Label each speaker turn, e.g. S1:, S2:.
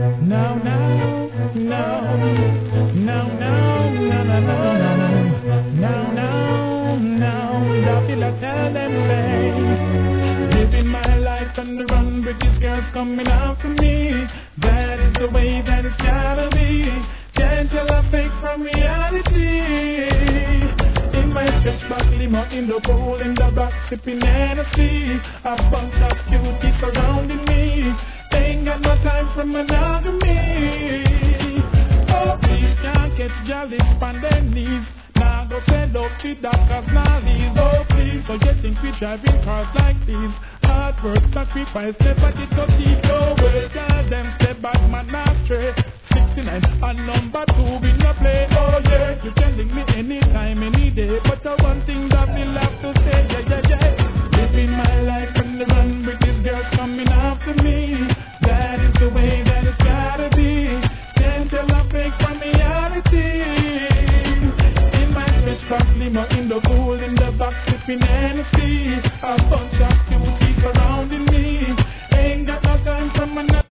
S1: Now, now, now, now, now, now, now, now, now, now, I feel I tell them things. Living my life on the run with these girls coming after me. That is the way that it's gotta be. Can't tell a fake from reality. In my stretch back limo, in the pool, in the back, sipping Hennessy. A bunch of cuties surrounding me. Ain't got no time for monogamy. Oh, please can't get jolly on their knees. Now go fed up with that cause now these. Oh, please, so you think we driving cars like these? Hard work, sacrifice, never get to deep. No way, tell them step back, man, not straight. 69 and number 2 in your play. Oh yeah, you can link me anytime, any day. But the one thing that we love to say, yeah, yeah, yeah. Living my life on the run with these girls coming after me. That is the way that it's gotta be. Can't tell a fake from reality. In my fresh truck limo, in the pool, in the back, sipping Hennessy. A bunch of